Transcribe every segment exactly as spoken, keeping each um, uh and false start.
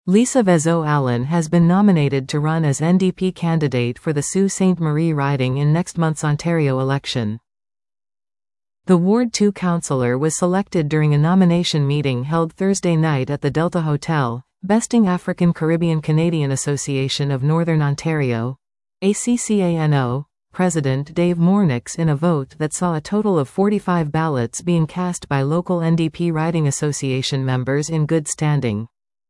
Lisa Vezo-Allen has been nominated to run as N D P candidate for the Sault Ste. Marie riding in next month's Ontario election. The Ward two councillor was selected during a nomination meeting held Thursday night at the Delta Hotel, besting African Caribbean Canadian Association of Northern Ontario, A C C A N O, President Dave Mornix in a vote that saw a total of forty-five ballots being cast by local N D P riding association members in good standing.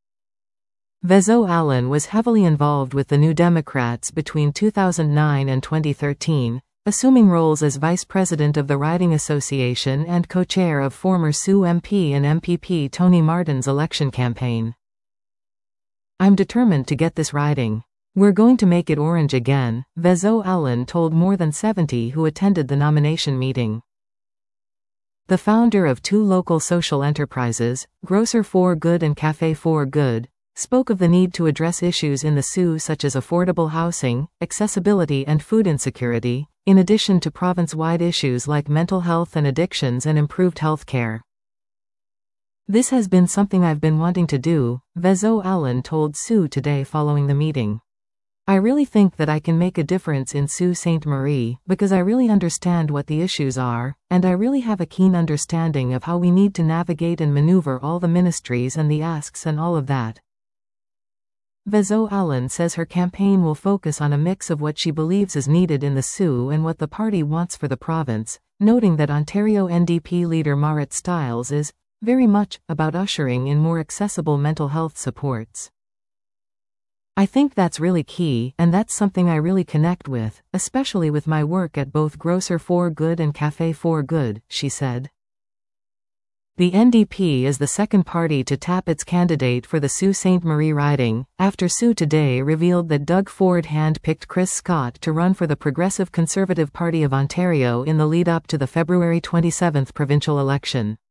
Vezo-Allen was heavily involved with the New Democrats between two thousand nine and twenty thirteen, assuming roles as vice president of the riding association and co-chair of former Sault M P and M P P Tony Martin's election campaign. "I'm determined to get this riding. We're going to make it orange again," Vezo-Allen told more than seventy who attended the nomination meeting. The founder of two local social enterprises, Grocer for Good and Café for Good, spoke of the need to address issues in the Sault such as affordable housing, accessibility and food insecurity, in addition to province-wide issues like mental health and addictions and improved health care. "This has been something I've been wanting to do," Vezo-Allen told Sault Today following the meeting. "I really think that I can make a difference in Sault Ste. Marie, because I really understand what the issues are, and I really have a keen understanding of how we need to navigate and maneuver all the ministries and the asks and all of that." Vezo-Allen says her campaign will focus on a mix of what she believes is needed in the Sault and what the party wants for the province, noting that Ontario N D P leader Marit Stiles is very much about ushering in more accessible mental health supports. "I think that's really key, and that's something I really connect with, especially with my work at both Grocer for Good and Café for Good," she said. The N D P is the second party to tap its candidate for the Sault Ste. Marie riding, after Sault Today revealed that Doug Ford hand-picked Chris Scott to run for the Progressive Conservative Party of Ontario in the lead-up to the February twenty-seventh provincial election.